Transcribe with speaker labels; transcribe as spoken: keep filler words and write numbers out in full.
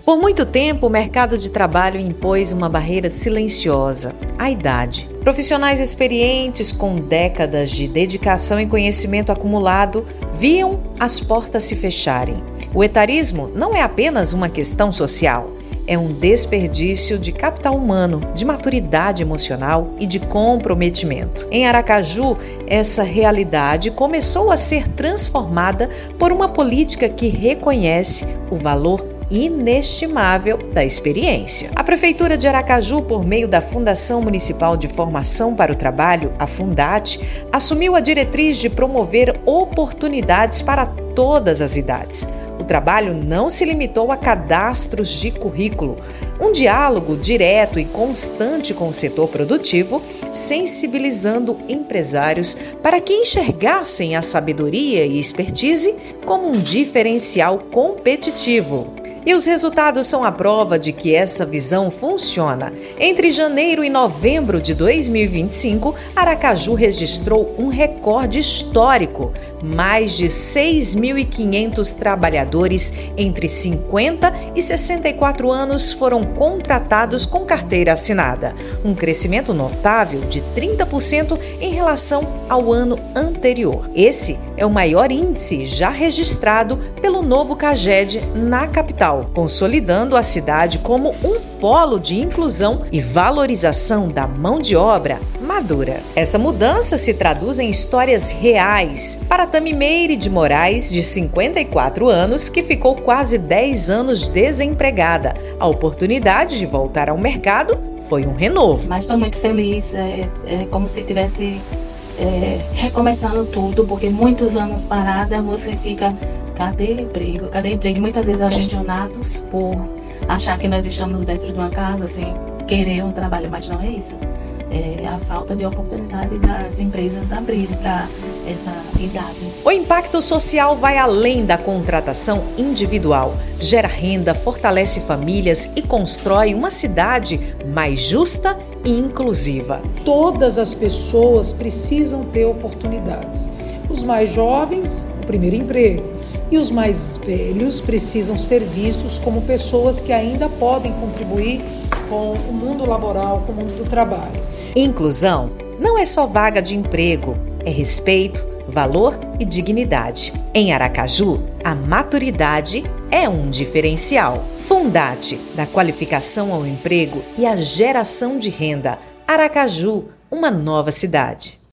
Speaker 1: Por muito tempo, o mercado de trabalho impôs uma barreira silenciosa: a idade. Profissionais experientes, com décadas de dedicação e conhecimento acumulado, viam as portas se fecharem. O etarismo não é apenas uma questão social. É um desperdício de capital humano, de maturidade emocional e de comprometimento. Em Aracaju, essa realidade começou a ser transformada por uma política que reconhece o valor inestimável da experiência. A Prefeitura de Aracaju, por meio da Fundação Municipal de Formação para o Trabalho, a Fundat, assumiu a diretriz de promover oportunidades para todas as idades. O trabalho não se limitou a cadastros de currículo. Um diálogo direto e constante com o setor produtivo, sensibilizando empresários para que enxergassem a sabedoria e expertise como um diferencial competitivo. E os resultados são a prova de que essa visão funciona. Entre janeiro e novembro de dois mil e vinte e cinco, Aracaju registrou um recorde histórico. Mais de seis mil e quinhentos trabalhadores entre cinquenta e sessenta e quatro anos foram contratados com carteira assinada, um crescimento notável de trinta por cento em relação ao ano anterior. Esse é o maior índice já registrado pelo novo CAGED na capital, consolidando a cidade como um polo de inclusão e valorização da mão de obra madura. Essa mudança se traduz em histórias reais. Para Tamimeire de Moraes, de cinquenta e quatro anos, que ficou quase dez anos desempregada, a oportunidade de voltar ao mercado foi um renovo.
Speaker 2: Mas estou muito feliz, é, é como se tivesse é, recomeçando tudo, porque muitos anos parada você fica, cadê emprego? Cadê emprego? Muitas vezes questionados por achar que nós estamos dentro de uma casa, assim, querer um trabalho, mas não é isso. É a falta de oportunidade das empresas abrirem para essa idade.
Speaker 1: O impacto social vai além da contratação individual, gera renda, fortalece famílias e constrói uma cidade mais justa e inclusiva.
Speaker 3: Todas as pessoas precisam ter oportunidades. Os mais jovens, o primeiro emprego, e os mais velhos precisam ser vistos como pessoas que ainda podem contribuir com o mundo laboral, com o mundo do trabalho.
Speaker 1: Inclusão não é só vaga de emprego, é respeito, valor e dignidade. Em Aracaju, a maturidade é um diferencial. Fundat, da qualificação ao emprego e a geração de renda. Aracaju, uma nova cidade.